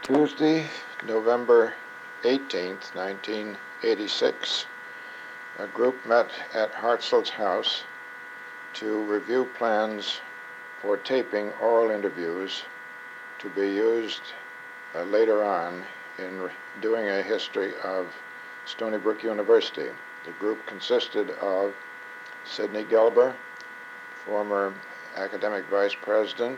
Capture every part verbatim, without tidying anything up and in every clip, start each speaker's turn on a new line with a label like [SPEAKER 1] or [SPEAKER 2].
[SPEAKER 1] Tuesday, November eighteenth, nineteen eighty-six, a group met at Hartzell's house to review plans for taping oral interviews to be used uh, later on in re- doing a history of Stony Brook University. The group consisted of Sidney Gelber, former academic vice president,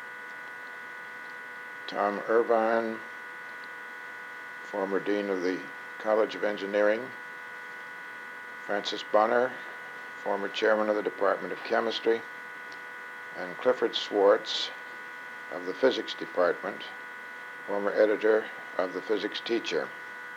[SPEAKER 1] Tom Irvine, former dean of the College of Engineering, Francis Bonner, former chairman of the Department of Chemistry, and Clifford Swartz of the Physics Department, former editor of the Physics Teacher.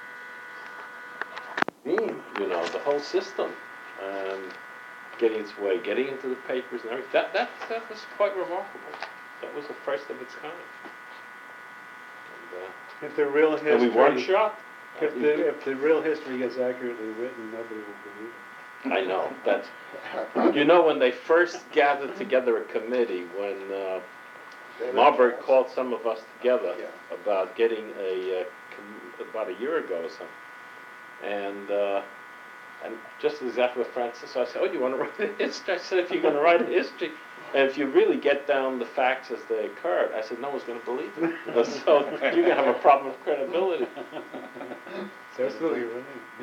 [SPEAKER 2] You know, the whole system, um, getting its way, getting into the papers and everything. That, that, that was quite remarkable. That was the first of its kind. And, uh,
[SPEAKER 3] If the real history,
[SPEAKER 2] and we weren't shocked.
[SPEAKER 3] If the if the real history gets accurately written, nobody will believe it.
[SPEAKER 2] I know. That's, you know, when they first gathered together a committee, when uh, Marburg called some of us together
[SPEAKER 1] Yeah.
[SPEAKER 2] about getting a, uh, com- about a year ago or something, and uh, and just exactly what Francis, I said, oh, you want to write a history? I said, if you're going to write a history, and if you really get down the facts as they occurred, I said, no one's going to believe it. So you're going to have a problem with credibility.
[SPEAKER 3] Absolutely right.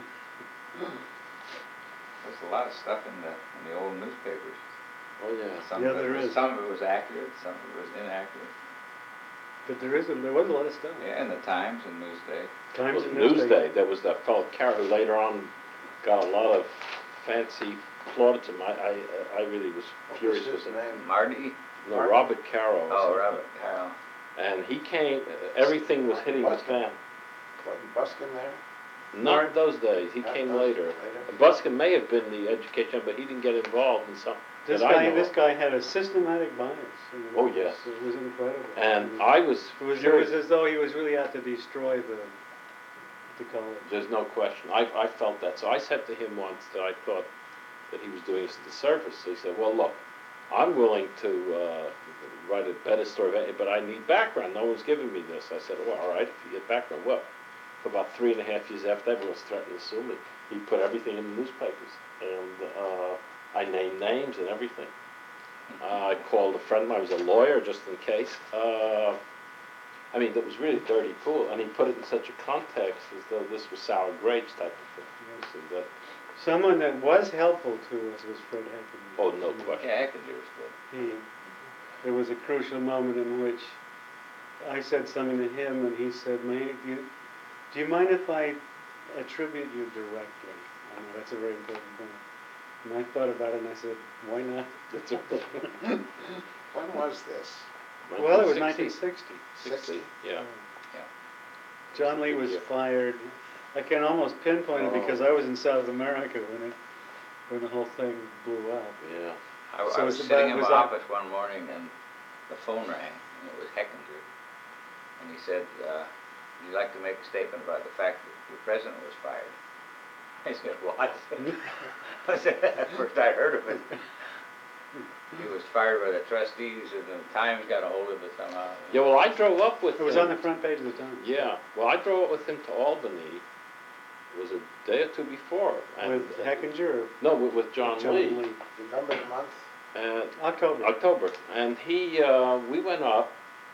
[SPEAKER 4] There's a lot of stuff in the in the old newspapers.
[SPEAKER 2] Oh yeah.
[SPEAKER 4] Some
[SPEAKER 3] Yeah,
[SPEAKER 4] of it
[SPEAKER 3] there
[SPEAKER 4] was,
[SPEAKER 3] is.
[SPEAKER 4] Some of it was accurate, some of it was inaccurate.
[SPEAKER 3] But there is a, there was a lot of stuff.
[SPEAKER 4] Yeah, in the Times and Newsday.
[SPEAKER 3] Times
[SPEAKER 2] Well,
[SPEAKER 3] and
[SPEAKER 2] Newsday, there was that fellow Carroll who later on got a lot of fancy plaudits. I, I, I really was furious
[SPEAKER 1] What was
[SPEAKER 2] with
[SPEAKER 1] his
[SPEAKER 2] him.
[SPEAKER 1] name?
[SPEAKER 4] Marty?
[SPEAKER 2] No,
[SPEAKER 1] Martin?
[SPEAKER 2] Robert Carroll. or
[SPEAKER 4] Oh,
[SPEAKER 2] something.
[SPEAKER 4] Robert Carroll.
[SPEAKER 2] And he came, everything was hitting the fan.
[SPEAKER 1] Wasn't Buskin there?
[SPEAKER 2] Not those days, he
[SPEAKER 1] Not
[SPEAKER 2] came
[SPEAKER 1] those
[SPEAKER 2] later.
[SPEAKER 1] later.
[SPEAKER 2] Buskin may have been the education, but he didn't get involved in some
[SPEAKER 3] This
[SPEAKER 2] that I
[SPEAKER 3] guy,
[SPEAKER 2] know
[SPEAKER 3] this
[SPEAKER 2] of.
[SPEAKER 3] guy had a systematic bias. You know,
[SPEAKER 2] Oh,
[SPEAKER 3] it was-
[SPEAKER 2] yes.
[SPEAKER 3] It was incredible.
[SPEAKER 2] And
[SPEAKER 3] it was,
[SPEAKER 2] I was
[SPEAKER 3] it was, it
[SPEAKER 2] furious.
[SPEAKER 3] was as though he was really out to destroy the the college.
[SPEAKER 2] There's no question. I, I felt that. So I said to him once that I thought that he was doing us a disservice. So he said, well, look, I'm willing to uh, write a better story, but I need background. No one's giving me this. I said, well, all right, if you get background. Well, for about three and a half years after, everyone's threatening to sue me. He put everything in the newspapers. And uh, I named names and everything. Uh, I called a friend of mine who was a lawyer, just in case. Uh, I mean, that was really dirty pool, and he put it in such a context as though this was sour grapes type of thing.
[SPEAKER 3] Yes.
[SPEAKER 2] So that,
[SPEAKER 3] Someone that was helpful to us was Fred Heckenby.
[SPEAKER 2] oh, no question.
[SPEAKER 4] Yeah, Eckinger was good.
[SPEAKER 3] He, there was a crucial moment in which I said something to him, and he said, "May do you, do you mind if I attribute you directly?" I know that's a very important thing. And I thought about it, and I said, "Why not?"
[SPEAKER 2] That's a,
[SPEAKER 1] When was this?
[SPEAKER 3] Well, it was nineteen sixty.
[SPEAKER 2] sixty, yeah.
[SPEAKER 3] John Lee was fired. I can almost pinpoint it because I was in South America when it, when the whole thing blew up.
[SPEAKER 2] Yeah.
[SPEAKER 4] I,
[SPEAKER 3] So
[SPEAKER 4] I was
[SPEAKER 3] it's
[SPEAKER 4] sitting
[SPEAKER 3] about-
[SPEAKER 4] in
[SPEAKER 3] was
[SPEAKER 4] my
[SPEAKER 3] that-
[SPEAKER 4] office one morning and the phone rang, and it was Heckinger. And he said, uh, would you like to make a statement about the fact that your president was fired? I said, what? I said, that's the first I heard of it. He was fired by the trustees, and the Times got a hold of it somehow.
[SPEAKER 2] Yeah, well, I drove up with
[SPEAKER 3] It was
[SPEAKER 2] him.
[SPEAKER 3] on the front page of the Times.
[SPEAKER 2] Yeah, well, I drove up with him to Albany. It was a day or two before. And,
[SPEAKER 3] With Heckinger or
[SPEAKER 2] No, with, with John,
[SPEAKER 3] John
[SPEAKER 2] Lee.
[SPEAKER 3] Lee?
[SPEAKER 1] Remember the month?
[SPEAKER 2] And
[SPEAKER 3] October.
[SPEAKER 2] October. And he, uh, we went up,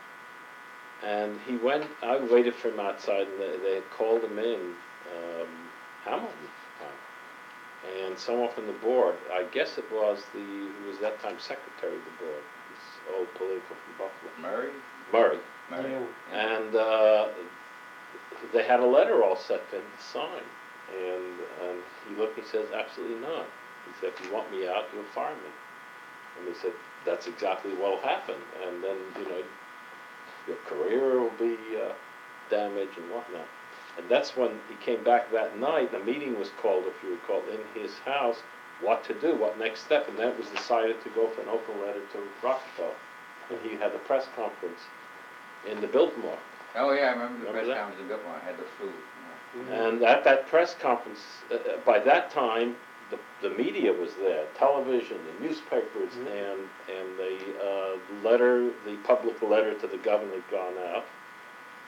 [SPEAKER 2] and he went, I waited for him outside, and they, they had called him in, um, Hamilton at the time. And someone from the board, I guess it was the, who was that time secretary of the board, this old political from Buffalo.
[SPEAKER 4] Murray?
[SPEAKER 2] Murray.
[SPEAKER 4] Murray.
[SPEAKER 3] Yeah.
[SPEAKER 2] And uh, they had a letter all set for him to sign. And, and he looked and he says, absolutely not. He said, if you want me out, you'll fire me. And they said, that's exactly what will happen. And then, you know, your career will be uh, damaged and whatnot. And that's when he came back that night. The meeting was called, if you recall, in his house, what to do, what next step. And then it was decided to go for an open letter to Rockefeller. And he had the press conference in the Biltmore.
[SPEAKER 4] Oh, yeah, I remember the
[SPEAKER 2] Remember
[SPEAKER 4] press
[SPEAKER 2] that?
[SPEAKER 4] conference in Biltmore. I had the flu.
[SPEAKER 3] Yeah.
[SPEAKER 2] And at that press conference, uh, uh, by that time, the, the media was there, television, the newspapers,
[SPEAKER 3] Mhm.
[SPEAKER 2] and and the uh, letter, the public letter to the governor had gone out.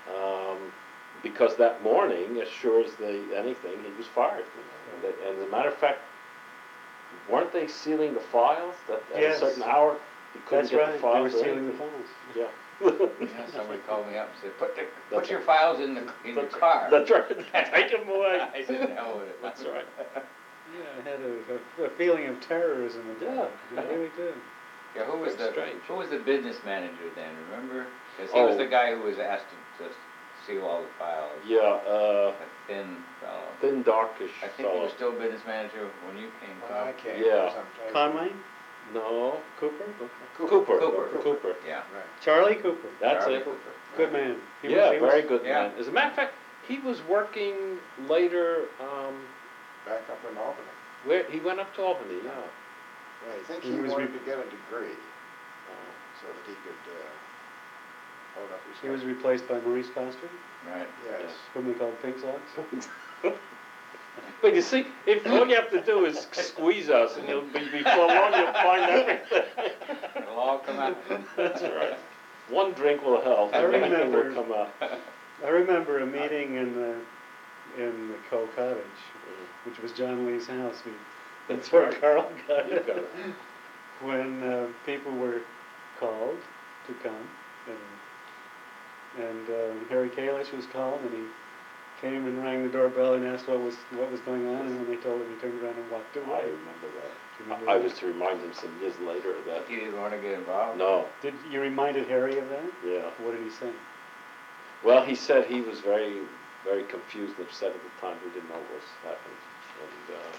[SPEAKER 2] Um, because that morning, as sure as they, anything, he was fired. You know? And, they, and as a matter of fact, weren't they sealing the files that at
[SPEAKER 3] Yes.
[SPEAKER 2] a certain hour you couldn't
[SPEAKER 3] That's
[SPEAKER 2] get
[SPEAKER 3] right,
[SPEAKER 2] the
[SPEAKER 3] they
[SPEAKER 2] files?
[SPEAKER 3] were
[SPEAKER 2] or
[SPEAKER 3] sealing the
[SPEAKER 2] anything?
[SPEAKER 3] files.
[SPEAKER 2] Yeah.
[SPEAKER 4] Yeah, somebody called me up and said, put the, put
[SPEAKER 2] That's
[SPEAKER 4] your
[SPEAKER 2] right.
[SPEAKER 4] files in the, in your
[SPEAKER 2] That's
[SPEAKER 4] car.
[SPEAKER 2] That's right. Take them away.
[SPEAKER 4] I said, hell with it.
[SPEAKER 2] That's right.
[SPEAKER 3] Yeah, I had a, a, a feeling of terrorism about
[SPEAKER 2] Yeah.
[SPEAKER 3] it. I really did.
[SPEAKER 4] Yeah, who was
[SPEAKER 2] Very
[SPEAKER 4] the,
[SPEAKER 2] strange.
[SPEAKER 4] who was the business manager then, remember? Because he was
[SPEAKER 2] Oh.
[SPEAKER 4] the guy who was asked to, to seal all the files.
[SPEAKER 2] Yeah, uh,
[SPEAKER 4] A thin fellow.
[SPEAKER 2] thin, darkish
[SPEAKER 4] I think he
[SPEAKER 2] fellow.
[SPEAKER 4] was still business manager when you came,
[SPEAKER 1] When I
[SPEAKER 4] Bob.
[SPEAKER 1] came,
[SPEAKER 2] Yeah.
[SPEAKER 1] sometime.
[SPEAKER 3] Conway?
[SPEAKER 2] No.
[SPEAKER 3] Cooper?
[SPEAKER 2] Cooper.
[SPEAKER 4] Cooper.
[SPEAKER 2] Cooper.
[SPEAKER 4] Yeah.
[SPEAKER 1] Right.
[SPEAKER 3] Charlie Cooper.
[SPEAKER 2] That's
[SPEAKER 4] Charlie
[SPEAKER 2] it.
[SPEAKER 4] Cooper.
[SPEAKER 3] Good man. He was-
[SPEAKER 2] Yeah,
[SPEAKER 3] he was-
[SPEAKER 2] very good
[SPEAKER 4] yeah.
[SPEAKER 2] man. As a matter of fact, he was working later, um,
[SPEAKER 1] Back up in Albany.
[SPEAKER 2] where, he went up to Albany, yeah.
[SPEAKER 1] I think
[SPEAKER 3] He
[SPEAKER 1] he
[SPEAKER 3] was
[SPEAKER 1] wanted
[SPEAKER 3] re-
[SPEAKER 1] to get a degree
[SPEAKER 2] Uh,
[SPEAKER 1] so that he could, uh, hold up his
[SPEAKER 3] He was
[SPEAKER 1] head.
[SPEAKER 3] replaced by Maurice Coster,
[SPEAKER 4] Right.
[SPEAKER 1] Yes.
[SPEAKER 3] whom they called Pink Socks.
[SPEAKER 2] But you see, if all you have to do is squeeze us, and you'll be before long you'll find everything.
[SPEAKER 4] It'll all come out.
[SPEAKER 2] That's right. One drink will help,
[SPEAKER 3] I
[SPEAKER 2] and everything will
[SPEAKER 3] remember-
[SPEAKER 2] come out.
[SPEAKER 3] I remember a meeting in the, in the Coe Cottage, which was John Lee's house. We- That's where
[SPEAKER 2] right.
[SPEAKER 3] Carl got
[SPEAKER 2] You
[SPEAKER 3] it.
[SPEAKER 2] got it.
[SPEAKER 3] When uh, people were called to come, and, and uh, Harry Kalish was called, and he came and rang the doorbell and asked what was what was going on, and when they told him, he turned around and walked
[SPEAKER 2] I
[SPEAKER 3] away.
[SPEAKER 2] remember that.
[SPEAKER 3] Do you remember
[SPEAKER 2] I
[SPEAKER 3] that?
[SPEAKER 2] was to remind him some years later of that.
[SPEAKER 4] He didn't want to get involved?
[SPEAKER 2] No,
[SPEAKER 3] Did you reminded Harry of that?
[SPEAKER 2] yeah.
[SPEAKER 3] What did he say?
[SPEAKER 2] Well, he said he was very, very confused and upset at the time. He didn't know what was happening. And, uh,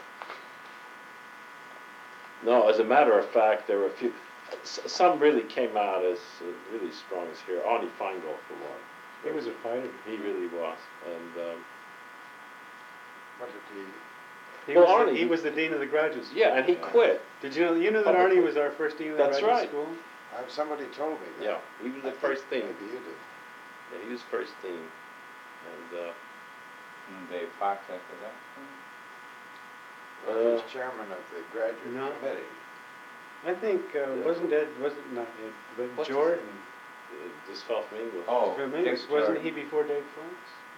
[SPEAKER 2] no, as a matter of fact, there were a few. s- Some really came out as uh, really strong as here. Arnie Feingold, for one.
[SPEAKER 3] He was a fighter.
[SPEAKER 2] He really was. And um,
[SPEAKER 1] What did he,
[SPEAKER 3] He,
[SPEAKER 2] Well,
[SPEAKER 3] was
[SPEAKER 2] Arnie-
[SPEAKER 3] the, he was the dean of the graduate school.
[SPEAKER 2] yeah, and he quit.
[SPEAKER 3] Did you know? You knew that
[SPEAKER 2] Publicly.
[SPEAKER 3] Arnie was our first dean of the
[SPEAKER 2] That's
[SPEAKER 3] graduate
[SPEAKER 2] right.
[SPEAKER 3] school.
[SPEAKER 1] uh, somebody told me that.
[SPEAKER 2] Yeah, he was
[SPEAKER 1] I
[SPEAKER 2] the
[SPEAKER 1] think
[SPEAKER 2] first team.
[SPEAKER 1] Maybe you did.
[SPEAKER 2] Yeah, he was first team. And uh,
[SPEAKER 4] And Dave Fox after that?
[SPEAKER 1] Well, he was
[SPEAKER 2] Uh,
[SPEAKER 1] chairman of the graduate
[SPEAKER 3] No.
[SPEAKER 1] committee.
[SPEAKER 3] I think uh,
[SPEAKER 2] Yeah.
[SPEAKER 3] wasn't Ed? Wasn't not Ed, but
[SPEAKER 2] What's his
[SPEAKER 3] Jordan.
[SPEAKER 2] uh, this fellow from England.
[SPEAKER 4] Oh,
[SPEAKER 3] From English.
[SPEAKER 4] Dick
[SPEAKER 3] Wasn't
[SPEAKER 4] Jordan.
[SPEAKER 3] he before Dave Fox?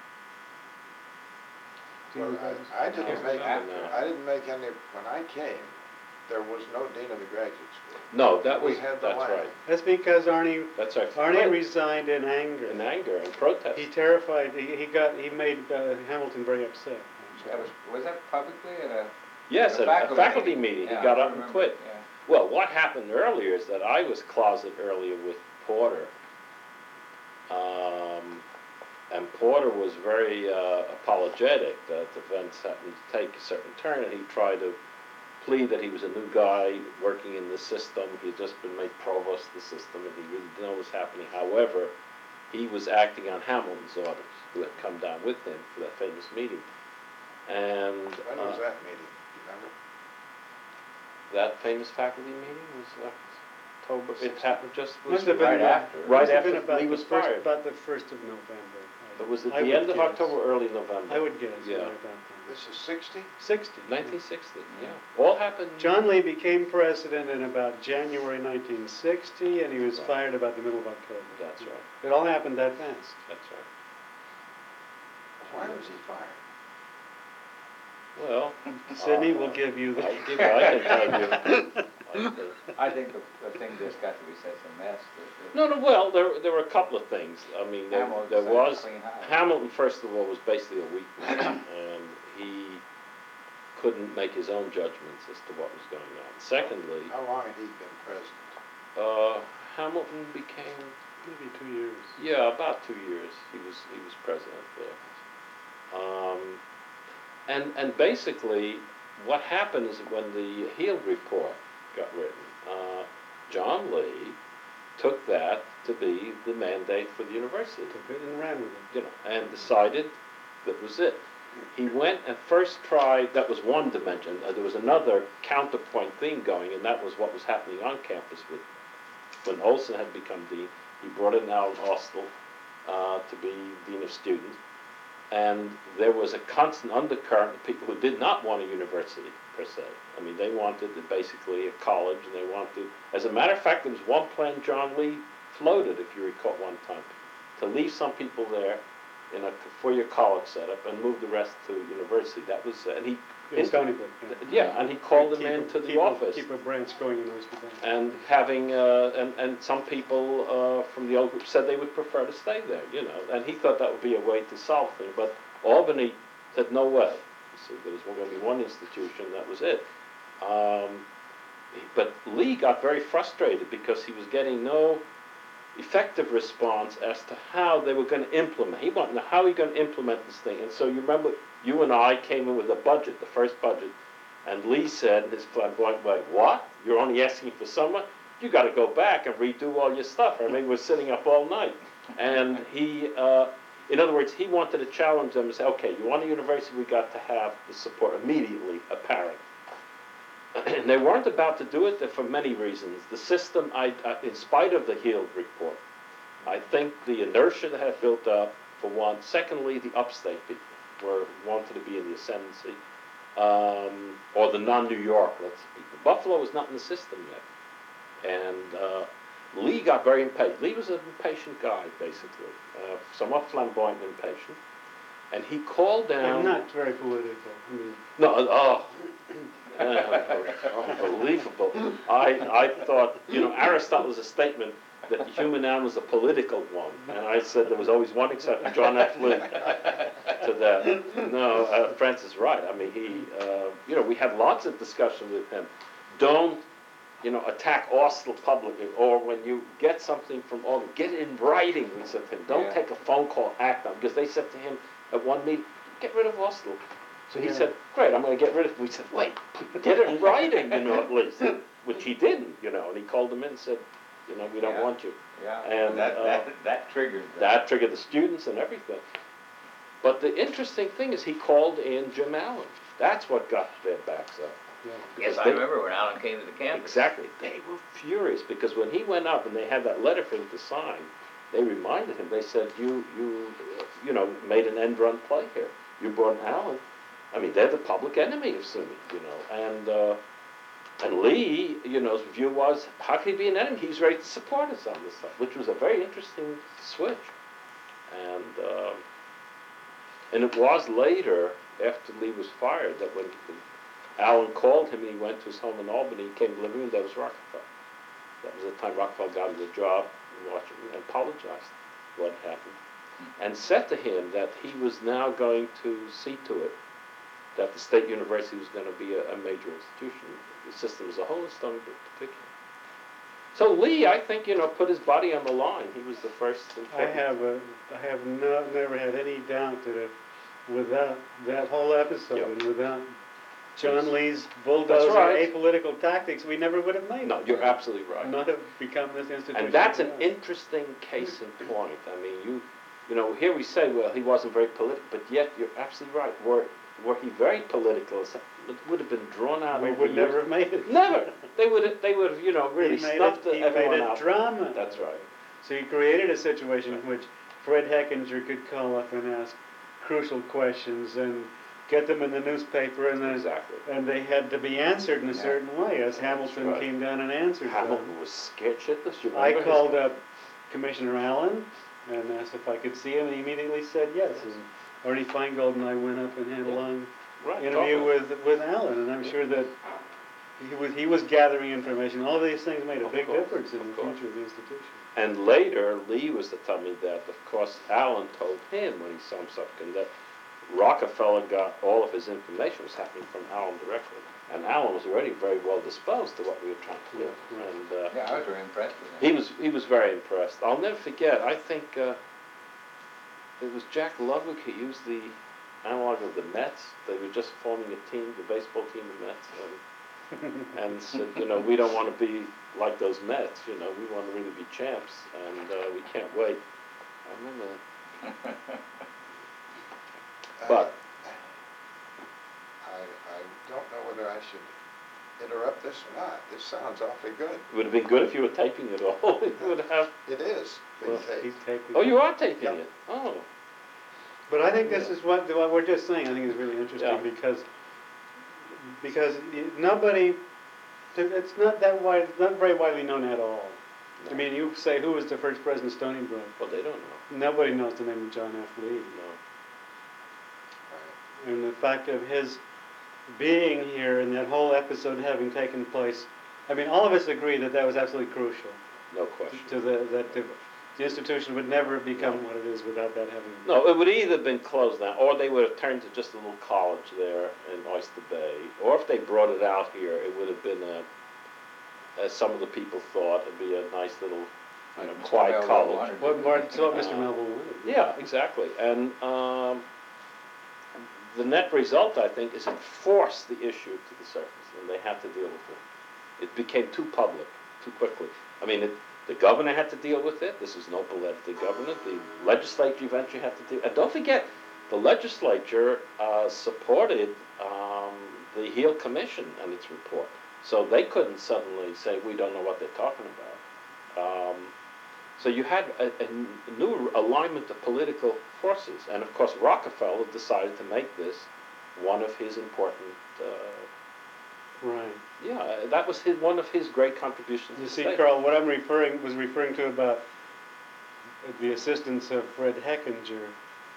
[SPEAKER 3] Dean of
[SPEAKER 1] Well,
[SPEAKER 3] the graduate
[SPEAKER 1] I, I
[SPEAKER 3] school?
[SPEAKER 1] didn't
[SPEAKER 2] Can't
[SPEAKER 1] make,
[SPEAKER 2] remember now.
[SPEAKER 1] I didn't make any, when I came, there was no dean of the graduate school.
[SPEAKER 2] No, that
[SPEAKER 1] We
[SPEAKER 2] was,
[SPEAKER 1] had the
[SPEAKER 2] that's
[SPEAKER 1] land.
[SPEAKER 2] right.
[SPEAKER 3] That's because Arnie
[SPEAKER 2] That's right.
[SPEAKER 3] Arnie
[SPEAKER 2] Right.
[SPEAKER 3] resigned in anger.
[SPEAKER 2] In anger and protest.
[SPEAKER 3] He terrified. He, he got. He made uh, Hamilton very upset.
[SPEAKER 4] That was, was that publicly at a?
[SPEAKER 2] Yes,
[SPEAKER 4] a
[SPEAKER 2] at a faculty meeting, he
[SPEAKER 4] Yeah,
[SPEAKER 2] got
[SPEAKER 4] I
[SPEAKER 2] up and
[SPEAKER 4] remember,
[SPEAKER 2] quit.
[SPEAKER 4] yeah.
[SPEAKER 2] Well, what happened earlier is that I was closeted earlier with Porter. Um, and Porter was very uh, apologetic that events happened to take a certain turn, and he tried to plead that he was a new guy working in the system. He had just been made provost of the system, and he really didn't know what was happening. However, he was acting on Hamilton's orders, who had come down with him for that famous meeting. And
[SPEAKER 1] When was
[SPEAKER 2] uh,
[SPEAKER 1] that meeting, do you remember?
[SPEAKER 2] that famous faculty meeting was October, it happened just, was
[SPEAKER 3] Must have been
[SPEAKER 4] right
[SPEAKER 3] about,
[SPEAKER 4] after.
[SPEAKER 2] Right
[SPEAKER 3] must have
[SPEAKER 2] after
[SPEAKER 3] been about
[SPEAKER 2] he
[SPEAKER 3] the
[SPEAKER 2] was
[SPEAKER 3] first,
[SPEAKER 2] fired.
[SPEAKER 3] about the first of November. I-
[SPEAKER 2] it was at
[SPEAKER 3] I
[SPEAKER 2] the
[SPEAKER 3] would
[SPEAKER 2] end of
[SPEAKER 3] guess.
[SPEAKER 2] October, early November.
[SPEAKER 3] I would guess.
[SPEAKER 2] Yeah.
[SPEAKER 3] right about then.
[SPEAKER 1] This is sixty?
[SPEAKER 3] Sixty.
[SPEAKER 2] nineteen sixty, yeah. All happened.
[SPEAKER 3] John Lee became president in about January nineteen sixty, and he was
[SPEAKER 2] Right.
[SPEAKER 3] fired about the middle of October.
[SPEAKER 2] That's right,
[SPEAKER 3] It all happened that fast.
[SPEAKER 2] that's right.
[SPEAKER 1] Why was he fired?
[SPEAKER 2] Well.
[SPEAKER 3] Sidney
[SPEAKER 2] uh,
[SPEAKER 3] will give you the.
[SPEAKER 2] I'll give you- I can tell you. I think-
[SPEAKER 4] I think the, the thing just got to be such a mess that. that
[SPEAKER 2] No, no, well, there, there were a couple of things. I mean, there,
[SPEAKER 4] Hamilton
[SPEAKER 2] there
[SPEAKER 4] decided to
[SPEAKER 2] was,
[SPEAKER 4] clean house.
[SPEAKER 2] Hamilton, first of all, was basically a weakness, and he couldn't make his own judgments as to what was going on. Secondly,
[SPEAKER 1] How long had he been president?
[SPEAKER 2] uh, Hamilton became,
[SPEAKER 3] Maybe two years.
[SPEAKER 2] yeah, about two years, he was, he was president there. Um, and, and basically, what happened is that when the Heald Report got written, uh, John Lee took that to be the mandate for the university,
[SPEAKER 3] Took it and ran with it.
[SPEAKER 2] you know, and decided that was it. He went and first tried, that was one dimension, uh, there was another counterpoint thing going, and that was what was happening on campus with, when Olson had become dean, he brought in Alan Austell uh, to be dean of students, and there was a constant undercurrent of people who did not want a university, per se. I mean, they wanted basically a college, and they wanted, as a matter of fact, there was one plan John Lee floated, if you recall, one time, to leave some people there in a four-year college setup and move the rest to university. That was, and he,
[SPEAKER 3] In Stony Brook, yeah.
[SPEAKER 2] yeah, and he called them
[SPEAKER 3] Keep a-
[SPEAKER 2] into the
[SPEAKER 3] keep a-
[SPEAKER 2] office.
[SPEAKER 3] Keep a branch going in Oyster Bay.
[SPEAKER 2] And having, uh, and, and some people uh, from the old group said they would prefer to stay there, you know, and he thought that would be a way to solve things, but Albany said, no way. So there was going to be one institution, that was it. Um, but Lee got very frustrated because he was getting no effective response as to how they were going to implement. He wanted to know how are you going to implement this thing. And so you remember, you and I came in with a budget, the first budget, and Lee said in his flamboyant way, what? You're only asking for someone? You got to go back and redo all your stuff. I mean, we're sitting up all night. And he, uh, in other words, he wanted to challenge them and say, okay, you want a university, we got to have the support immediately apparent. And they weren't about to do it for many reasons. The system, I, I, in spite of the Heald report, I think the inertia that had built up, for one. Secondly, the upstate people were wanted to be in the ascendancy, um, or the non-New York, let's speak. Buffalo was not in the system yet. And uh, Lee got very impatient. Lee was an impatient guy, basically, uh, somewhat flamboyant and impatient. And he called down...
[SPEAKER 3] I'm not very political. I mean,
[SPEAKER 2] no, uh, oh, uh, unbelievable. I, I thought, you know, Aristotle's a statement that the human animal is a political one. And I said there was always one exception, John F. Flynn, to that. No, uh, Francis Wright. I mean, he, uh, you know, we had lots of discussion with him. Don't, you know, attack Austell publicly, or when you get something from Austell, get it in writing, we said to him. Don't
[SPEAKER 4] Yeah.
[SPEAKER 2] take a phone call, act on it. Because they said to him at one meeting, get rid of Austell. So he
[SPEAKER 3] Yeah.
[SPEAKER 2] said, great, I'm going to get rid of it. We said, wait, get it in writing, you know, at least. Which he didn't, you know, and he called them in and said, you know, we don't
[SPEAKER 4] Yeah.
[SPEAKER 2] want you.
[SPEAKER 4] Yeah,
[SPEAKER 2] And,
[SPEAKER 4] that,
[SPEAKER 2] uh,
[SPEAKER 4] that, that triggered that.
[SPEAKER 2] That triggered the students and everything. But the interesting thing is he called in Jim Allen. That's what got their backs up.
[SPEAKER 3] yeah.
[SPEAKER 4] Yes,
[SPEAKER 2] Because
[SPEAKER 4] I
[SPEAKER 2] they-
[SPEAKER 4] remember when Alan came to the campus.
[SPEAKER 2] Exactly. They were furious because when he went up and they had that letter for him to sign, they reminded him, they said, you, you, uh, you know, made an end run play here. You brought in Allen. I mean, they're the public enemy of SUNY, you know, and, uh, and Lee, you know, his view was, how can he be an enemy? He's ready to support us on this stuff, which was a very interesting switch. And, um, and it was later, after Lee was fired, that when Allen called him and he went to his home in Albany, he came to the living room, that was Rockefeller. That was the time Rockefeller got him the job in Washington and apologized for what happened. And said to him that he was now going to see to it that the State University was going to be a, a major institution, the system as a whole, and Stony Brook in particular. So Lee, I think, you know, put his body on the line. He was the first.
[SPEAKER 3] I have a, I have no, never had any doubt that if, without that whole episode
[SPEAKER 2] Yeah.
[SPEAKER 3] and without John
[SPEAKER 2] Yes.
[SPEAKER 3] Lee's bulldozer
[SPEAKER 2] right.
[SPEAKER 3] apolitical tactics, we never would have made
[SPEAKER 2] No,
[SPEAKER 3] it.
[SPEAKER 2] you're absolutely right.
[SPEAKER 3] Not have become this institution.
[SPEAKER 2] And that's an
[SPEAKER 3] we are.
[SPEAKER 2] interesting case in point. I mean, you, you know, here we say, well, he wasn't very political, but yet you're absolutely right. Were, were he very political, it would have been drawn out.
[SPEAKER 3] We
[SPEAKER 2] over
[SPEAKER 3] would
[SPEAKER 2] years.
[SPEAKER 3] never have made it.
[SPEAKER 2] Never. They would have, they would have, you know, really
[SPEAKER 3] He made
[SPEAKER 2] snuffed
[SPEAKER 3] it, he
[SPEAKER 2] everyone
[SPEAKER 3] made a
[SPEAKER 2] out.
[SPEAKER 3] drama.
[SPEAKER 2] That's right.
[SPEAKER 3] So he created a situation in which Fred Heckinger could call up and ask crucial questions and get them in the newspaper, and then
[SPEAKER 2] Exactly.
[SPEAKER 3] and they had to be answered in a
[SPEAKER 4] Yeah.
[SPEAKER 3] certain way, as Hamilton
[SPEAKER 2] right.
[SPEAKER 3] came down and answered them.
[SPEAKER 2] Hamilton was scared shitless. You
[SPEAKER 3] I
[SPEAKER 2] remember his-
[SPEAKER 3] called up Commissioner Allen and asked if I could see him, and he immediately said yes. And Arnie Feingold and I went up and had a
[SPEAKER 2] Yeah.
[SPEAKER 3] long
[SPEAKER 2] right,
[SPEAKER 3] interview
[SPEAKER 2] totally.
[SPEAKER 3] with with Allen, and I'm sure that he was he was gathering information. All these things made a
[SPEAKER 2] Of
[SPEAKER 3] big
[SPEAKER 2] course,
[SPEAKER 3] difference in
[SPEAKER 2] of
[SPEAKER 3] the
[SPEAKER 2] course.
[SPEAKER 3] future of the institution.
[SPEAKER 2] And later, Lee was to tell me that, of course, Allen told him when he saw him something that Rockefeller got all of his information was happening from Allen directly. And Allen was already very well disposed to what we were trying to do.
[SPEAKER 3] Yeah, right.
[SPEAKER 2] And uh,
[SPEAKER 4] Yeah, I was very impressed with him.
[SPEAKER 2] he was he was very impressed. I'll never forget, I think uh, it was Jack Ludwig who used the analog of the Mets. They were just forming a team, the baseball team, the Mets. And, and said, you know, we don't want to be like those Mets, you know, we want to really be champs, and uh, we can't wait. I remember that. But-
[SPEAKER 1] I, I don't know whether I should interrupt this or not. This sounds awfully good.
[SPEAKER 2] It would have been good if you were taping it all. It would have.
[SPEAKER 1] It is being
[SPEAKER 3] Well,
[SPEAKER 1] taped.
[SPEAKER 3] he's taking.
[SPEAKER 2] Oh, you are taping
[SPEAKER 1] Yeah.
[SPEAKER 2] it. Oh,
[SPEAKER 3] But I think this
[SPEAKER 1] Yeah.
[SPEAKER 3] is what, what we're just saying, I think is really interesting,
[SPEAKER 2] Yeah.
[SPEAKER 3] because, because y- nobody, it's not that wide, it's not very widely known at all, I mean, you say who was the first president of Stony Brook?
[SPEAKER 2] Well, they don't know.
[SPEAKER 3] Nobody knows the name of John F. Lee.
[SPEAKER 2] No.
[SPEAKER 3] And the fact of his being here and that whole episode having taken place, I mean, all of us agree that that was absolutely crucial
[SPEAKER 2] No question.
[SPEAKER 3] to the, that the, the institution would never have become what it is without that having.
[SPEAKER 2] No, it would either have been closed down, or they would have turned to just a little college there in Oyster Bay, or if they brought it out here, it would have been a, as some of the people thought, it'd be a nice little, you know,
[SPEAKER 4] Like Mister
[SPEAKER 2] quiet
[SPEAKER 4] Melville
[SPEAKER 2] college.
[SPEAKER 4] wanted.
[SPEAKER 3] What Martin, so what Mister
[SPEAKER 2] Uh,
[SPEAKER 3] Melville wanted.
[SPEAKER 2] Yeah, exactly. And um, the net result, I think, is it forced the issue to the surface, and they had to deal with it. It became too public, too quickly. I mean, it, the governor had to deal with it. This is no political governor. The legislature eventually had to deal. And don't forget, the legislature uh, supported um, the Heald Commission and its report. So they couldn't suddenly say, we don't know what they're talking about. Um, so you had a, a new alignment of political forces. And of course, Rockefeller decided to make this one of his important, uh,
[SPEAKER 3] Right.
[SPEAKER 2] yeah, that was his, one of his great contributions to
[SPEAKER 3] You
[SPEAKER 2] the
[SPEAKER 3] see,
[SPEAKER 2] state.
[SPEAKER 3] Carl, what I'm referring, was referring to about the assistance of Fred Heckinger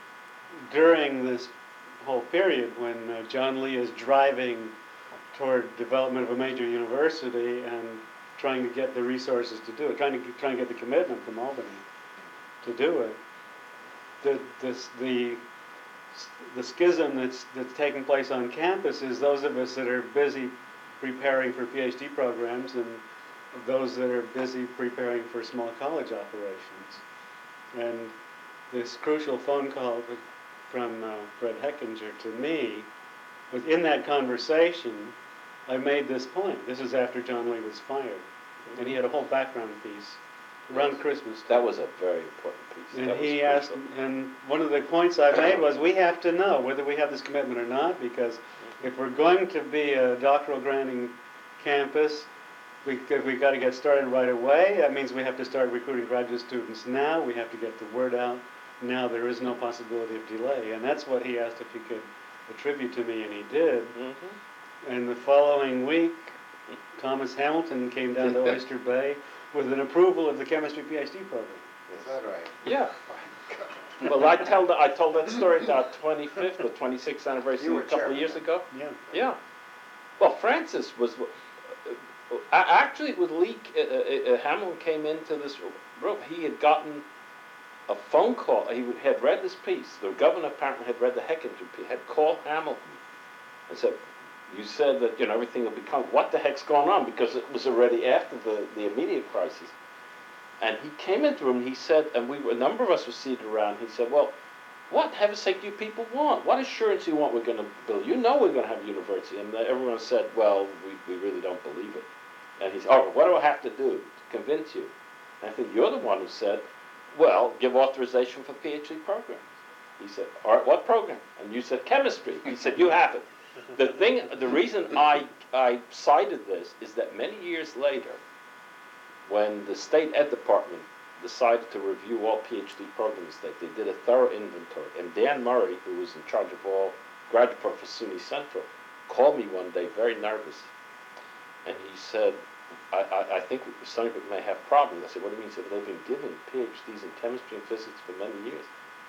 [SPEAKER 3] during this whole period when uh, John Lee is driving toward development of a major university and trying to get the resources to do it, trying to trying to get the commitment from Albany to do it. The this the the schism that's that's taking place on campus is those of us that are busy preparing for PhD programs and those that are busy preparing for small college operations. And this crucial phone call from uh, Fred Heckinger to me, within that conversation, I made this point. This is after John Lee was fired. And he had a whole background piece around Christmas time.
[SPEAKER 2] That was a very important piece.
[SPEAKER 3] And
[SPEAKER 2] That was
[SPEAKER 3] he asked,
[SPEAKER 2] crucial.
[SPEAKER 3] and one of the points I made was, we have to know whether we have this commitment or not, because if we're going to be a doctoral granting campus, we, we got to get started right away. That means we have to start recruiting graduate students now. We have to get the word out now. There is no possibility of delay. And that's what he asked if he could attribute to me, and he did.
[SPEAKER 2] Mm-hmm.
[SPEAKER 3] And the following week, Thomas Hamilton came down to Oyster Bay with an approval of the chemistry PhD program.
[SPEAKER 1] Is that right?
[SPEAKER 2] Yeah. Well, I tell the, I told that story at our twenty-fifth or twenty-sixth anniversary
[SPEAKER 1] You were
[SPEAKER 2] a couple of
[SPEAKER 1] chairman
[SPEAKER 2] years
[SPEAKER 1] then.
[SPEAKER 2] ago.
[SPEAKER 3] Yeah.
[SPEAKER 2] Yeah. Well, Francis was, uh, uh, actually with Lee, uh, uh, uh, Hamilton came into this room. He had gotten a phone call. He had read this piece. The governor apparently had read the Heckinger piece, had called Hamilton and said, you said that, you know, everything will become, what the heck's going on? Because it was already after the, the immediate crisis. And he came into the room and he said, and we were, a number of us were seated around, he said, well, what heaven's sake do you people want? What assurance do you want we're going to build? You know we're going to have a university. And everyone said, well, we, we really don't believe it. And he said, all right, what do I have to do to convince you? And I think you're the one who said, well, give authorization for PhD programs. He said, all right, what program? And you said, chemistry. He said, you have it. The thing, the reason I, I cited this is that many years later, when the state ed department decided to review all PhD programs, that they did a thorough inventory, and Dan Murray, who was in charge of all graduate programs for SUNY Central, called me one day very nervous, and he said, I, I, I think some of it may have problems. I said, what do you mean? He said, they've been giving PhDs in chemistry and physics for many years,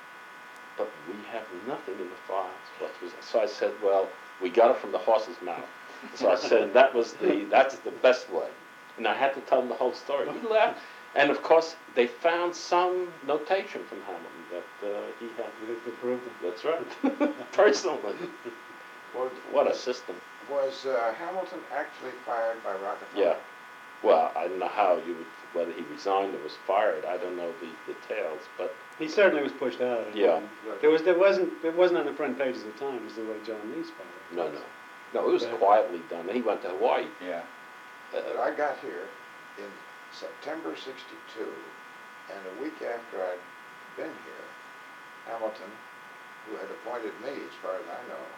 [SPEAKER 2] but we have nothing in the files. What was that? So I said, well, we got it from the horse's mouth. So I said, that was the, that's the best way. And I had to tell him the whole story. He laughed. And of course, they found some notation from Hamilton that uh, he had.
[SPEAKER 3] To prove it.
[SPEAKER 2] That's right. Personally.
[SPEAKER 1] Was,
[SPEAKER 2] What a system.
[SPEAKER 1] was uh, Hamilton actually fired by Rockefeller?
[SPEAKER 2] Yeah. Well, I don't know how you would, whether he resigned or was fired. I don't know the details, but
[SPEAKER 3] He certainly was pushed out. I
[SPEAKER 2] Yeah.
[SPEAKER 3] mean, There was, there wasn't, it wasn't on the front page of the Times the way John Lee's fired.
[SPEAKER 2] no, no. No, it was
[SPEAKER 3] But-
[SPEAKER 2] quietly done. He went to Hawaii.
[SPEAKER 4] Yeah.
[SPEAKER 1] But
[SPEAKER 2] Uh,
[SPEAKER 1] I got here in September sixty-two, and a week after I'd been here, Hamilton, who had appointed me, as far as I know,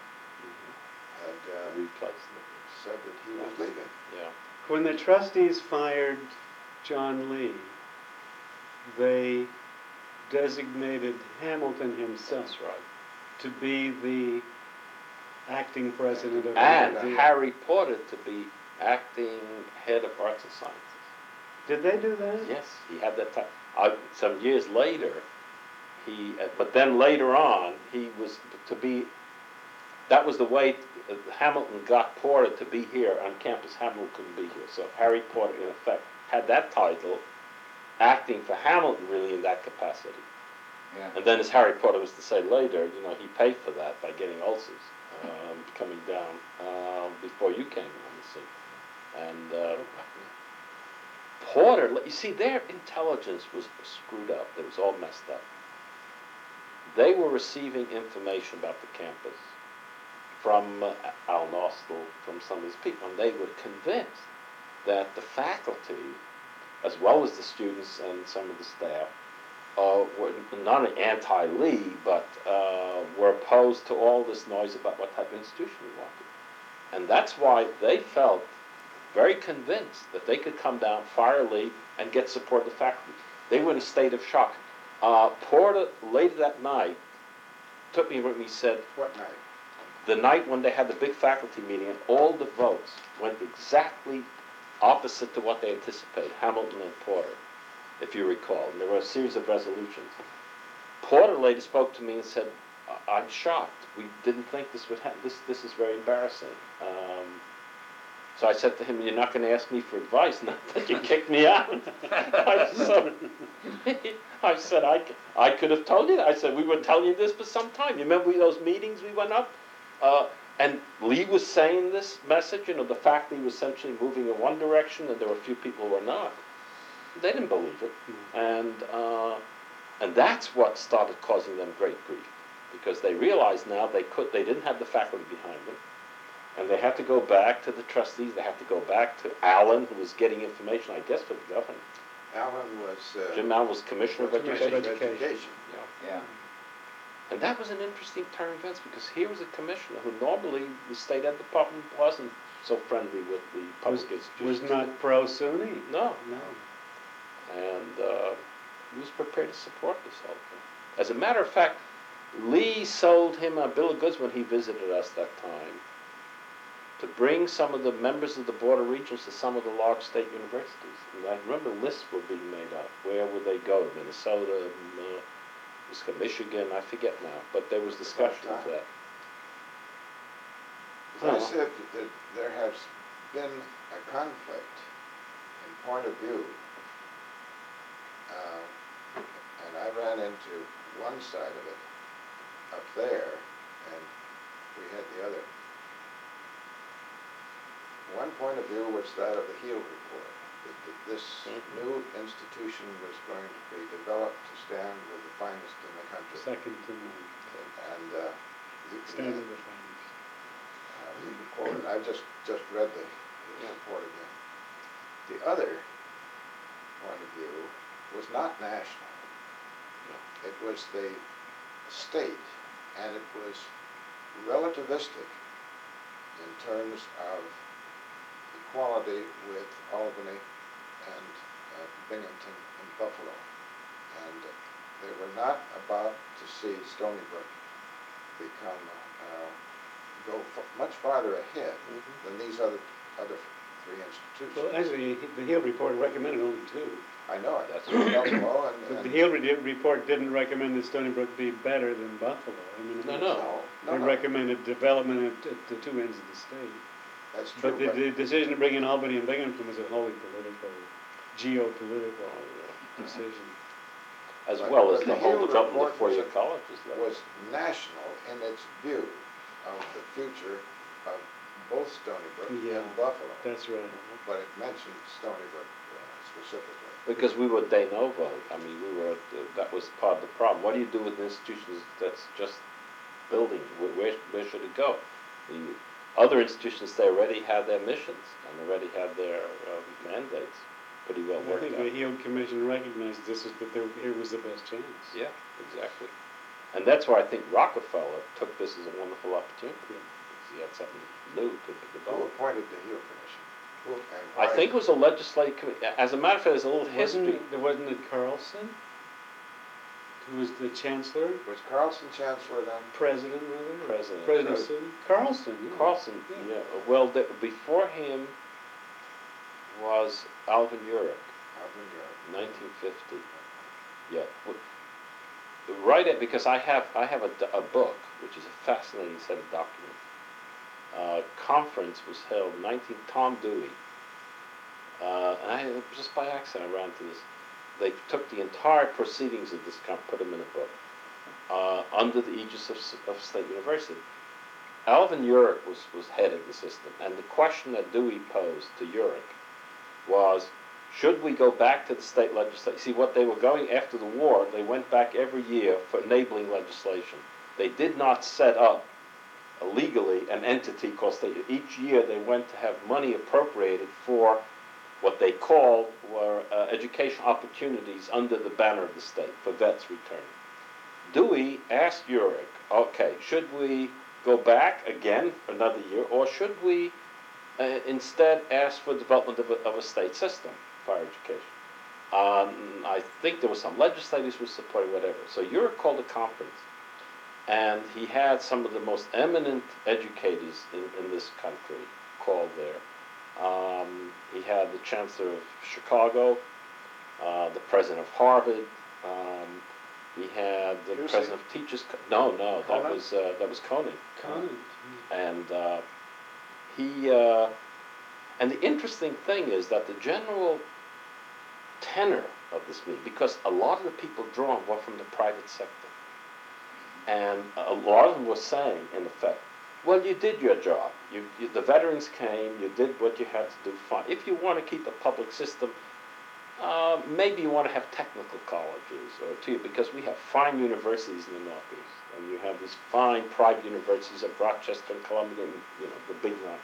[SPEAKER 1] had uh,
[SPEAKER 2] replaced it.
[SPEAKER 1] said that he was leaving.
[SPEAKER 2] Yeah.
[SPEAKER 3] When the trustees fired John Lee, they designated Hamilton himself
[SPEAKER 2] That's right.
[SPEAKER 3] to be the acting president of
[SPEAKER 2] And
[SPEAKER 3] the...
[SPEAKER 2] Harry Porter to be acting head of arts and sciences.
[SPEAKER 3] Did they do that?
[SPEAKER 2] Yes, he had that time. Uh, some years later, he, uh, but then later on, he was to be, that was the way uh, Hamilton got Porter to be here on campus. Hamilton couldn't be here. So Harry Porter, in effect, had that title, acting for Hamilton really in that capacity.
[SPEAKER 4] Yeah.
[SPEAKER 2] And then, as Harry Potter was to say later, you know, he paid for that by getting ulcers um, coming down uh, before you came on the scene. And uh, Porter, you see, their intelligence was screwed up. It was all messed up. They were receiving information about the campus from uh, Al Nostell, from some of these people, and they were convinced that the faculty, as well as the students and some of the staff, Uh, were not only anti-Lee, but uh, were opposed to all this noise about what type of institution we wanted. And that's why they felt very convinced that they could come down, fire Lee, and get support of the faculty. They were in a state of shock. Uh, Porter, later that night, took me with me, said,
[SPEAKER 1] What night?
[SPEAKER 2] the night when they had the big faculty meeting, and all the votes went exactly opposite to what they anticipated, Hamilton and Porter, if you recall. And there were a series of resolutions. Porter later spoke to me and said, I'm shocked. We didn't think this would happen. This, this is very embarrassing. Um, so I said to him, you're not going to ask me for advice, not that you kicked me out. I, said, I said, I, I could have told you that. I said, we were telling you this for some time. You remember we, those meetings we went up? Uh, and Lee was saying this message, you know, the faculty was essentially moving in one direction, and there were a few people who were not. They didn't believe it, and uh, and that's what started causing them great grief, because they realized now they could they didn't have the faculty behind them, and they had to go back to the trustees. They had to go back to Allen, who was getting information, I guess, for the governor.
[SPEAKER 1] Allen was... Uh,
[SPEAKER 2] Jim Allen was commissioner of
[SPEAKER 1] Commissioner
[SPEAKER 2] education.
[SPEAKER 1] of Education.
[SPEAKER 2] Yeah.
[SPEAKER 4] Yeah.
[SPEAKER 2] And that was an interesting turn of events, because here was a commissioner who normally the state ed department wasn't so friendly with the public
[SPEAKER 3] Was,
[SPEAKER 2] institutions.
[SPEAKER 3] was not pro-SUNY.
[SPEAKER 2] No.
[SPEAKER 3] No.
[SPEAKER 2] And uh, he was prepared to support this whole thing. As a matter of fact, Lee sold him a bill of goods when he visited us that time to bring some of the members of the Board of Regents to some of the large state universities. And I remember lists were being made up. Where would they go? Minnesota, uh, Michigan, I forget now. But there was discussion of that.
[SPEAKER 1] As I said, that there has been a conflict in point of view. Uh, and I ran into one side of it up there, and we had the other. One point of view was that of the Heald Report, that, that this mm-hmm. new institution was going to be developed to stand with the finest in the country.
[SPEAKER 3] Second to none.
[SPEAKER 1] And uh, the,
[SPEAKER 3] Stand
[SPEAKER 1] the,
[SPEAKER 3] with the finest.
[SPEAKER 1] uh, the report, I just, just read the, the report again. The other point of view was not national. It was the state, and it was relativistic in terms of equality with Albany and uh, Binghamton and Buffalo. And uh, they were not about to see Stony Brook become, uh, go f much farther ahead mm-hmm. than these other, other three institutions.
[SPEAKER 3] Well, actually, the Heald Report recommended only two.
[SPEAKER 1] I know it, that's Buffalo and, and...
[SPEAKER 3] The Heald Report didn't recommend that Stony Brook be better than Buffalo. I mean,
[SPEAKER 2] no,
[SPEAKER 1] no, no,
[SPEAKER 3] It
[SPEAKER 1] no.
[SPEAKER 3] recommended development at, at the two ends of the state.
[SPEAKER 1] That's true,
[SPEAKER 3] But the,
[SPEAKER 1] but
[SPEAKER 3] the decision to bring in Albany and Binghamton was a wholly political, geopolitical decision.
[SPEAKER 2] As
[SPEAKER 1] But-
[SPEAKER 2] well
[SPEAKER 1] but
[SPEAKER 2] as
[SPEAKER 1] the
[SPEAKER 2] the whole
[SPEAKER 1] Heald
[SPEAKER 2] development of
[SPEAKER 1] report was
[SPEAKER 2] four-year
[SPEAKER 1] a-
[SPEAKER 2] colleges. though.
[SPEAKER 1] was national in its view of the future of both Stony Brook
[SPEAKER 3] Yeah.
[SPEAKER 1] and Buffalo.
[SPEAKER 3] That's right.
[SPEAKER 1] But it mentioned Stony Brook uh, specifically.
[SPEAKER 2] Because we were de novo. I mean, we were, uh, that was part of the problem. What do you do with institutions that's just building? Where, where, where should it go? The other institutions, they already had their missions and already had their um, mandates pretty well
[SPEAKER 3] I
[SPEAKER 2] worked
[SPEAKER 3] think
[SPEAKER 2] out.
[SPEAKER 3] the Heald Commission recognized this is that there, here was the best chance.
[SPEAKER 2] Yeah, exactly. And that's why I think Rockefeller took this as a wonderful opportunity.
[SPEAKER 3] Yeah.
[SPEAKER 2] He had something new to
[SPEAKER 1] Who
[SPEAKER 2] develop.
[SPEAKER 1] appointed the Heald Commission? Who, and
[SPEAKER 2] I
[SPEAKER 1] why-
[SPEAKER 2] think it was a legislative committee. As a matter of fact, there's a little history.
[SPEAKER 3] Wasn't, there wasn't it Carlson, who was the chancellor,
[SPEAKER 1] Was Carlson chancellor then?
[SPEAKER 3] president, rather?
[SPEAKER 2] President.
[SPEAKER 3] President of
[SPEAKER 1] Pres-
[SPEAKER 3] city? Carlson, yeah.
[SPEAKER 2] Carlson,
[SPEAKER 3] Yeah.
[SPEAKER 2] yeah. Well, the, before him was Alvin Urich. nineteen fifty. Yeah. W- Right at, because I have, I have a, d- a book, which is a fascinating set of documents. Uh, conference was held nineteen, Tom Dewey. Uh, and I, just by accident, I ran into this. They took the entire proceedings of this conference, put them in a book, uh, under the aegis of, S- of State University. Alvin Urich was, was head of the system, and the question that Dewey posed to Urich was, should we go back to the state legislature? See, what they were going after the war, they went back every year for enabling legislation. They did not set up uh, legally an entity, because they, each year they went to have money appropriated for what they called were uh, educational opportunities under the banner of the state for vets returning. Dewey asked Urich, okay, should we go back again for another year, or should we uh, instead ask for development of a, of a state system for higher education? Um, I think there were some legislators who supported whatever. So Urich called a conference, and he had some of the most eminent educators in, in this country called there. Um, he had the Chancellor of Chicago, uh, the President of Harvard. Um, he had the
[SPEAKER 1] Pusey?
[SPEAKER 2] President of Teachers. Co- No, no, that
[SPEAKER 1] Conant?
[SPEAKER 2] was uh, that was Koenig.
[SPEAKER 3] Conant.
[SPEAKER 2] And uh, he, uh, and the interesting thing is that the general tenor of this meeting, because a lot of the people drawn were from the private sector, and a lot of them were saying, in effect, well, you did your job. You, you, the veterans came, you did what you had to do, fine. If you want to keep a public system, uh, maybe you want to have technical colleges, or two, because we have fine universities in the Northeast, and you have these fine private universities of Rochester and Columbia, and, you know, the big one.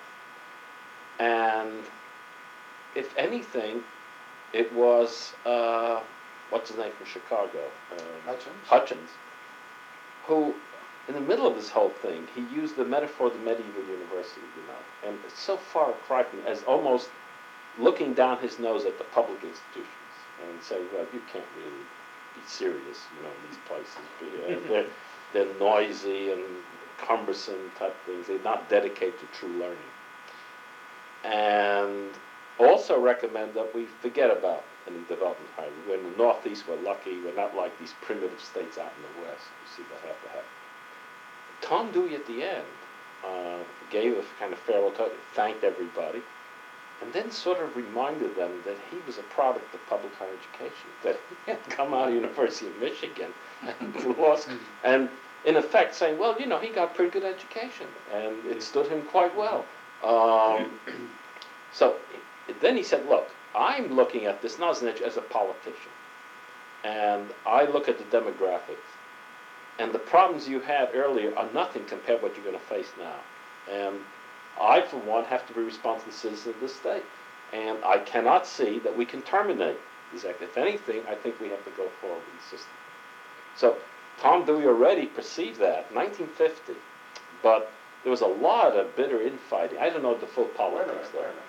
[SPEAKER 2] And if anything, it was, uh, what's his name from Chicago? Um,
[SPEAKER 1] Hutchins?
[SPEAKER 2] Hutchins, who, in the middle of this whole thing, he used the metaphor of the medieval university, you know, and it's so far a cry from, as almost looking down his nose at the public institutions and saying, well, you can't really be serious, you know, in these places. You know, they're, they're noisy and cumbersome type things. They're not dedicated to true learning. And also recommend that we forget about any development higher. We're in the Northeast, we're lucky. We're not like these primitive states out in the West. You see that have to happen. Tom Dewey at the end uh, gave a kind of farewell talk, thanked everybody, and then sort of reminded them that he was a product of public higher education, that he had come out of University of Michigan and lost, and in effect saying, well, you know, he got pretty good education, and it stood him quite well. Um, so then he said, look, I'm looking at this not as, an edu- as a politician, and I look at the demographics, and the problems you had earlier are nothing compared to what you're going to face now. And I, for one, have to be responsible citizen of this state. And I cannot see that we can terminate this act. If anything, I think we have to go forward with the system. So Tom Dewey already perceived that, nineteen fifty, but there was a lot of bitter infighting. I don't know the full
[SPEAKER 1] Wait a
[SPEAKER 2] politics
[SPEAKER 1] minute, wait a
[SPEAKER 2] there.
[SPEAKER 1] minute.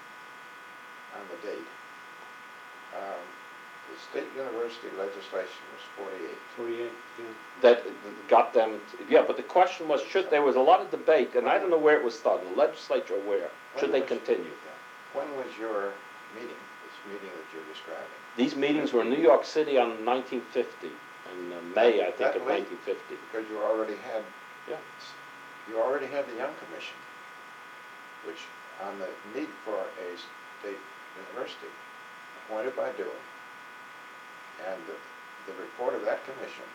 [SPEAKER 1] On the date. Um, the state university legislation was forty-eight.
[SPEAKER 3] Forty-eight, yeah.
[SPEAKER 2] That got them, to, yeah, but the question was, should, there was a lot of debate, and I don't know where it was started, the legislature or where, should they
[SPEAKER 1] When was-
[SPEAKER 2] continue?
[SPEAKER 1] When was your meeting, this meeting that you're describing?
[SPEAKER 2] These meetings were in New York City on nineteen fifty, in uh, May, I think,
[SPEAKER 1] That
[SPEAKER 2] of
[SPEAKER 1] late?
[SPEAKER 2] nineteen fifty.
[SPEAKER 1] Because you already had,
[SPEAKER 2] Yeah.
[SPEAKER 1] you already had the Young Commission, which on the need for a state university appointed by Dewey. And the, the report of that commission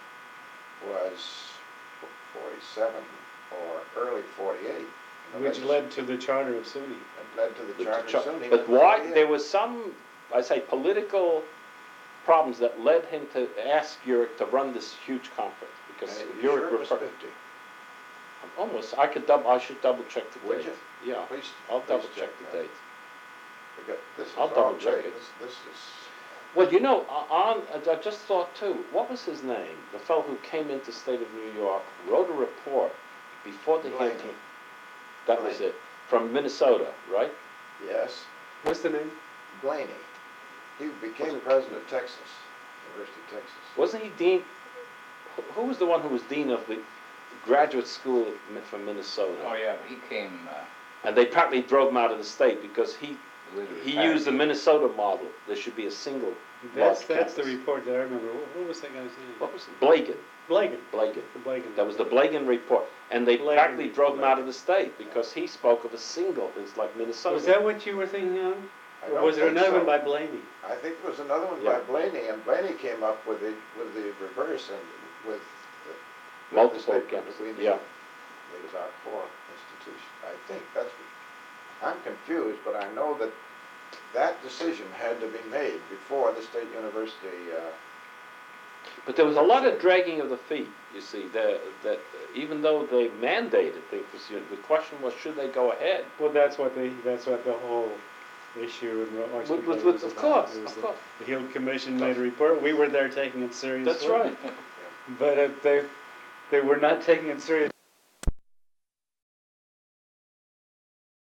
[SPEAKER 1] was forty-seven or early forty-eight. in the
[SPEAKER 3] Which
[SPEAKER 1] legis-
[SPEAKER 3] led to the charter of SUNY.
[SPEAKER 1] It led to the
[SPEAKER 2] The
[SPEAKER 1] charter
[SPEAKER 2] cha-
[SPEAKER 1] of SUNY.
[SPEAKER 2] But
[SPEAKER 1] in
[SPEAKER 2] why,
[SPEAKER 1] forty-eight.
[SPEAKER 2] there was some, I say, political problems that led him to ask Urich to run this huge conference, because
[SPEAKER 1] And you sure
[SPEAKER 2] Urich
[SPEAKER 1] it was
[SPEAKER 2] refer-
[SPEAKER 1] fifty?
[SPEAKER 2] almost, I could double, I should double check the
[SPEAKER 1] Would
[SPEAKER 2] dates.
[SPEAKER 1] you?
[SPEAKER 2] Yeah,
[SPEAKER 1] Please,
[SPEAKER 2] I'll
[SPEAKER 1] please
[SPEAKER 2] double check
[SPEAKER 1] that.
[SPEAKER 2] the dates.
[SPEAKER 1] Because this is
[SPEAKER 2] I'll
[SPEAKER 1] all
[SPEAKER 2] double check
[SPEAKER 1] great.
[SPEAKER 2] it.
[SPEAKER 1] This, this is,
[SPEAKER 2] Well, you know, uh, on, I just thought too, what was his name? The fellow who came into state of New York, wrote a report before the
[SPEAKER 1] Blaney.
[SPEAKER 2] hearing. That was
[SPEAKER 1] Blaney.
[SPEAKER 2] it, from Minnesota, right?
[SPEAKER 1] yes,
[SPEAKER 3] What's the name?
[SPEAKER 1] Blaney. He became
[SPEAKER 2] it-
[SPEAKER 1] president of Texas, University of Texas.
[SPEAKER 2] Wasn't he dean, who, who was the one who was dean of the graduate school at Mi- from Minnesota?
[SPEAKER 4] Oh, yeah, but he came, uh,
[SPEAKER 2] And they partly drove him out of the state because he
[SPEAKER 4] With the
[SPEAKER 2] He
[SPEAKER 4] retired
[SPEAKER 2] used the
[SPEAKER 4] teacher.
[SPEAKER 2] Minnesota model. There should be a single
[SPEAKER 3] That's,
[SPEAKER 2] large
[SPEAKER 3] that's the
[SPEAKER 2] campus.
[SPEAKER 3] report that I remember. What, what was that guy's name?
[SPEAKER 2] What was it? Blagan,
[SPEAKER 3] Blagan.
[SPEAKER 2] Blagan.
[SPEAKER 3] The Blagan.
[SPEAKER 2] That was the
[SPEAKER 3] report.
[SPEAKER 2] Blagan report. And they
[SPEAKER 3] Blagan
[SPEAKER 2] practically drove him
[SPEAKER 3] report.
[SPEAKER 2] out of the state because he spoke of a single, it's like Minnesota.
[SPEAKER 3] Was that what you were thinking of?
[SPEAKER 1] I
[SPEAKER 3] Or
[SPEAKER 1] don't
[SPEAKER 3] was there
[SPEAKER 1] think
[SPEAKER 3] another
[SPEAKER 1] so.
[SPEAKER 3] one by Blaney?
[SPEAKER 1] I think it was another one
[SPEAKER 2] Yeah.
[SPEAKER 1] by Blaney, and Blaney came up with the, with the reverse and with the. with the
[SPEAKER 2] Multiple
[SPEAKER 1] statement
[SPEAKER 2] campuses,
[SPEAKER 1] We need,
[SPEAKER 2] yeah.
[SPEAKER 1] need about four institutions. I think that's, what- I'm confused, but I know that that decision had to be made before the state university, uh,
[SPEAKER 2] But there was a lot of dragging of the feet, you see, that, that even though they mandated things, the question was, should they go ahead?
[SPEAKER 3] Well, that's what the, that's what the whole issue in Washington
[SPEAKER 2] With- with-
[SPEAKER 3] State
[SPEAKER 2] with-
[SPEAKER 3] was
[SPEAKER 2] of
[SPEAKER 3] about.
[SPEAKER 2] course,
[SPEAKER 3] It was
[SPEAKER 2] of
[SPEAKER 3] the-
[SPEAKER 2] course.
[SPEAKER 3] The Hill Commission made a report. We were there taking it seriously.
[SPEAKER 2] That's right.
[SPEAKER 3] But uh, they, they were not taking it seriously.